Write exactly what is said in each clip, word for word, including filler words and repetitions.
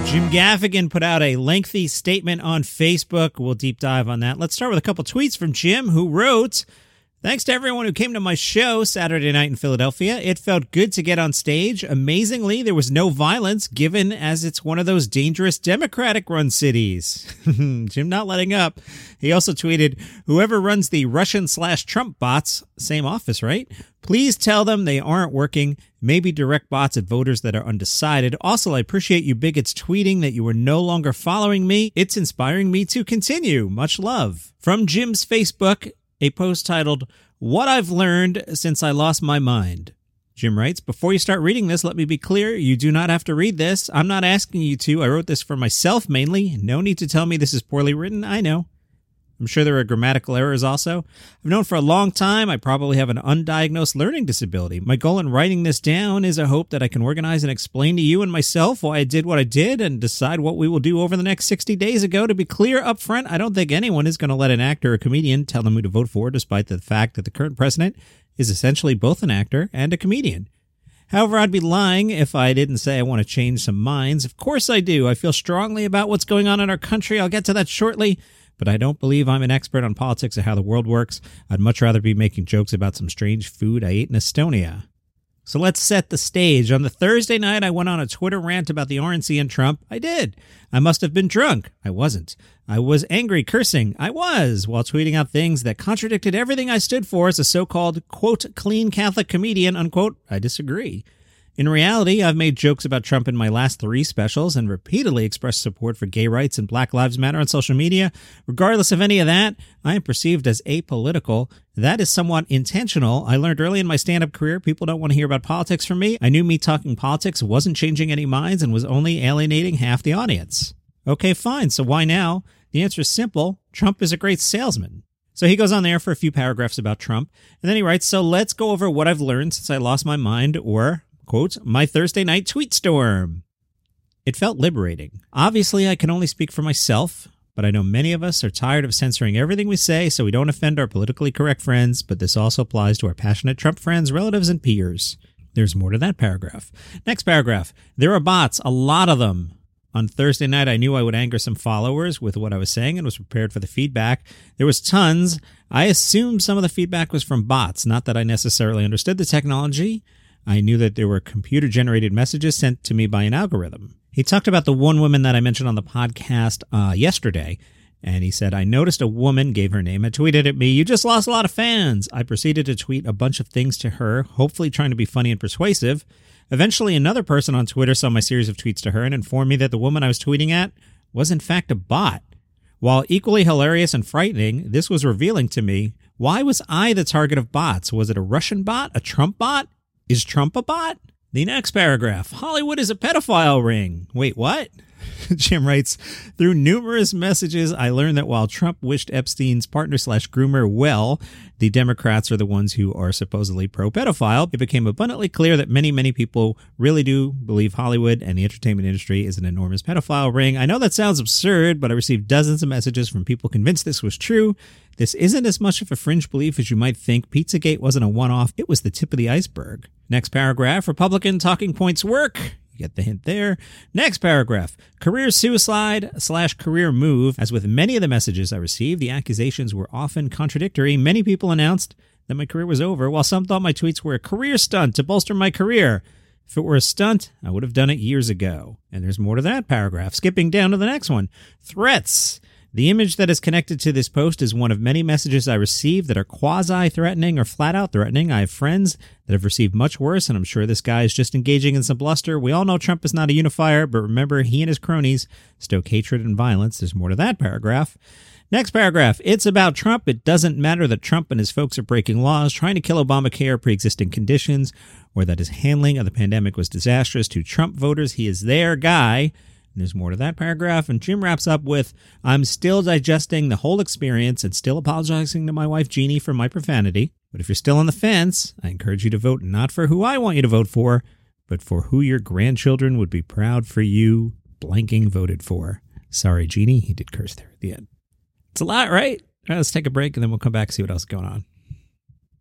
Jim Gaffigan put out a lengthy statement on Facebook. We'll deep dive on that. Let's start with a couple tweets from Jim, who wrote, "Thanks to everyone who came to my show Saturday night in Philadelphia. It felt good to get on stage. Amazingly, there was no violence, given as it's one of those dangerous Democratic-run cities." Jim not letting up. He also tweeted, "Whoever runs the Russian slash Trump bots, same office, right? Please tell them they aren't working. Maybe direct bots at voters that are undecided. Also, I appreciate you bigots tweeting that you were no longer following me. It's inspiring me to continue. Much love." From Jim's Facebook, a post titled, "What I've Learned Since I Lost My Mind." Jim writes, "Before you start reading this, let me be clear. You do not have to read this. I'm not asking you to. I wrote this for myself mainly. No need to tell me this is poorly written. I know. I'm sure there are grammatical errors also. I've known for a long time I probably have an undiagnosed learning disability. My goal in writing this down is a hope that I can organize and explain to you and myself why I did what I did and decide what we will do over the next sixty days ago. To be clear up front, I don't think anyone is going to let an actor or comedian tell them who to vote for, despite the fact that the current president is essentially both an actor and a comedian. However, I'd be lying if I didn't say I want to change some minds. Of course I do. I feel strongly about what's going on in our country. I'll get to that shortly. But I don't believe I'm an expert on politics or how the world works. I'd much rather be making jokes about some strange food I ate in Estonia. So let's set the stage. On the Thursday night, I went on a Twitter rant about the R N C and Trump. I did. I must have been drunk. I wasn't. I was angry, cursing. I was, while tweeting out things that contradicted everything I stood for as a so-called, quote, clean Catholic comedian, unquote. I disagree. In reality, I've made jokes about Trump in my last three specials and repeatedly expressed support for gay rights and Black Lives Matter on social media. Regardless of any of that, I am perceived as apolitical. That is somewhat intentional. I learned early in my stand-up career people don't want to hear about politics from me. I knew me talking politics wasn't changing any minds and was only alienating half the audience. Okay, fine. So why now? The answer is simple. Trump is a great salesman. So he goes on there for a few paragraphs about Trump, and then he writes, "So let's go over what I've learned since I lost my mind," or, quote, "my Thursday night tweet storm." It felt liberating. Obviously, I can only speak for myself, but I know many of us are tired of censoring everything we say so we don't offend our politically correct friends, but this also applies to our passionate Trump friends, relatives, and peers. There's more to that paragraph. Next paragraph. "There are bots, a lot of them. On Thursday night, I knew I would anger some followers with what I was saying and was prepared for the feedback. There was tons. I assumed some of the feedback was from bots, not that I necessarily understood the technology. I knew that there were computer-generated messages sent to me by an algorithm." He talked about the one woman that I mentioned on the podcast uh, yesterday, and he said, "I noticed a woman, gave her name, and tweeted at me, 'You just lost a lot of fans.' I proceeded to tweet a bunch of things to her, hopefully trying to be funny and persuasive. Eventually, another person on Twitter saw my series of tweets to her and informed me that the woman I was tweeting at was in fact a bot. While equally hilarious and frightening, this was revealing to me, why was I the target of bots? Was it a Russian bot? A Trump bot? Is Trump a bot?" The next paragraph. "Hollywood is a pedophile ring." Wait, what? Jim writes, "Through numerous messages, I learned that while Trump wished Epstein's partner slash groomer well, the Democrats are the ones who are supposedly pro-pedophile. It became abundantly clear that many, many people really do believe Hollywood and the entertainment industry is an enormous pedophile ring. I know that sounds absurd, but I received dozens of messages from people convinced this was true. This isn't as much of a fringe belief as you might think. Pizzagate wasn't a one-off. It was the tip of the iceberg." Next paragraph. "Republican talking points work." You get the hint there. Next paragraph. "Career suicide slash career move. As with many of the messages I received, the accusations were often contradictory. Many people announced that my career was over, while some thought my tweets were a career stunt to bolster my career. If it were a stunt, I would have done it years ago." And there's more to that paragraph. Skipping down to the next one. "Threats. The image that is connected to this post is one of many messages I received that are quasi-threatening or flat-out threatening. I have friends that have received much worse, and I'm sure this guy is just engaging in some bluster. We all know Trump is not a unifier, but remember, he and his cronies stoke hatred and violence." There's more to that paragraph. Next paragraph. "It's about Trump. It doesn't matter that Trump and his folks are breaking laws, trying to kill Obamacare, pre-existing conditions, or that his handling of the pandemic was disastrous. To Trump voters, he is their guy." And there's more to that paragraph. And Jim wraps up with, "I'm still digesting the whole experience and still apologizing to my wife, Jeannie, for my profanity. But if you're still on the fence, I encourage you to vote not for who I want you to vote for, but for who your grandchildren would be proud for you blanking voted for." Sorry, Jeannie. He did curse there at the end. It's a lot, right? All right, let's take a break and then we'll come back and see what else is going on.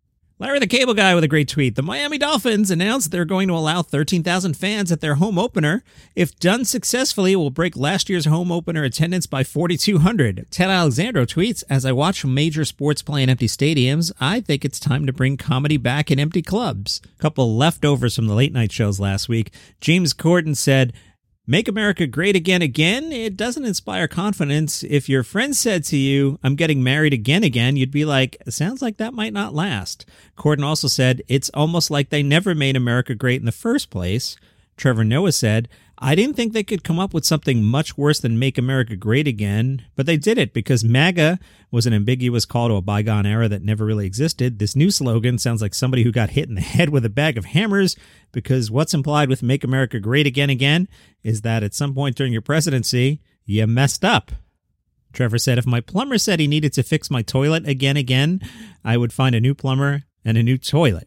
Larry the Cable Guy with a great tweet. The Miami Dolphins announced they're going to allow thirteen thousand fans at their home opener. If done successfully, it will break last year's home opener attendance by forty-two hundred. Ted Alexandro tweets, as I watch major sports play in empty stadiums, I think it's time to bring comedy back in empty clubs. A couple leftovers from the late night shows last week. James Corden said, Make America Great Again Again? It doesn't inspire confidence. If your friend said to you, I'm getting married again again, you'd be like, sounds like that might not last. Corden also said, it's almost like they never made America great in the first place. Trevor Noah said, I didn't think they could come up with something much worse than Make America Great Again, but they did it because MAGA was an ambiguous call to a bygone era that never really existed. This new slogan sounds like somebody who got hit in the head with a bag of hammers, because what's implied with Make America Great Again Again is that at some point during your presidency, you messed up. Trevor said, if my plumber said he needed to fix my toilet again again, I would find a new plumber and a new toilet.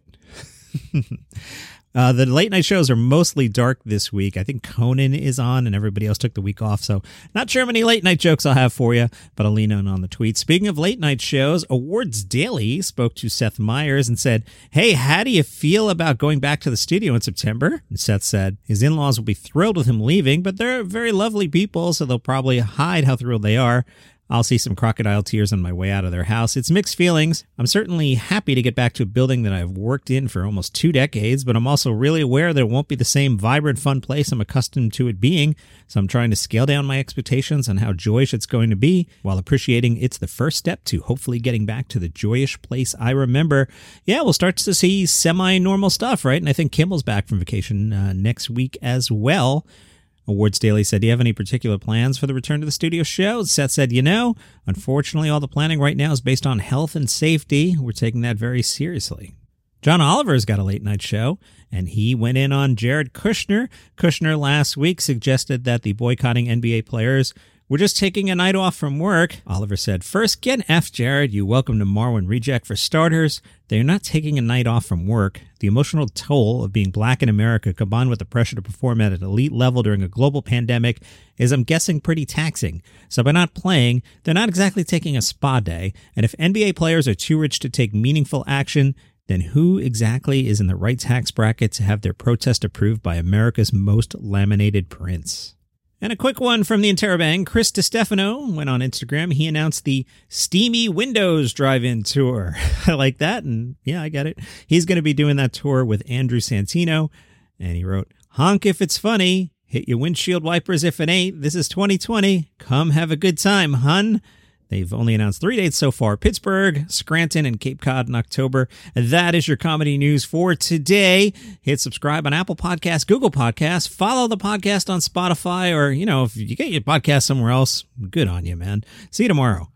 Uh, the late night shows are mostly dark this week. I think Conan is on and everybody else took the week off. So not sure how many late night jokes I'll have for you, but I'll lean on on the tweet. Speaking of late night shows, Awards Daily spoke to Seth Meyers and said, hey, how do you feel about going back to the studio in September? And Seth said his in-laws will be thrilled with him leaving, but they're very lovely people, so they'll probably hide how thrilled they are. I'll see some crocodile tears on my way out of their house. It's mixed feelings. I'm certainly happy to get back to a building that I've worked in for almost two decades, but I'm also really aware that it won't be the same vibrant, fun place I'm accustomed to it being, so I'm trying to scale down my expectations on how joyous it's going to be, while appreciating it's the first step to hopefully getting back to the joyous place I remember. Yeah, we'll start to see semi-normal stuff, right? And I think Kimmel's back from vacation uh, next week as well. Awards Daily said, do you have any particular plans for the return to the studio show? Seth said, you know, unfortunately, all the planning right now is based on health and safety. We're taking that very seriously. John Oliver's got a late night show, and he went in on Jared Kushner. Kushner last week suggested that the boycotting N B A players were just taking a night off from work. Oliver said, first, get an F, Jared. You welcome to Marwin Reject for starters. They're not taking a night off from work. The emotional toll of being black in America, combined with the pressure to perform at an elite level during a global pandemic, is, I'm guessing, pretty taxing. So by not playing, they're not exactly taking a spa day. And if N B A players are too rich to take meaningful action, then who exactly is in the right tax bracket to have their protest approved by America's most laminated prince? And a quick one from the Interrobang. Chris DiStefano went on Instagram. He announced the Steamy Windows Drive-In Tour. I like that, and yeah, I get it. He's going to be doing that tour with Andrew Santino, and he wrote, honk if it's funny, hit your windshield wipers if it ain't. This is twenty twenty. Come have a good time, hun. They've only announced three dates so far: Pittsburgh, Scranton, and Cape Cod in October. That is your comedy news for today. Hit subscribe on Apple Podcasts, Google Podcasts. Follow the podcast on Spotify, or, you know, if you get your podcast somewhere else, good on you, man. See you tomorrow.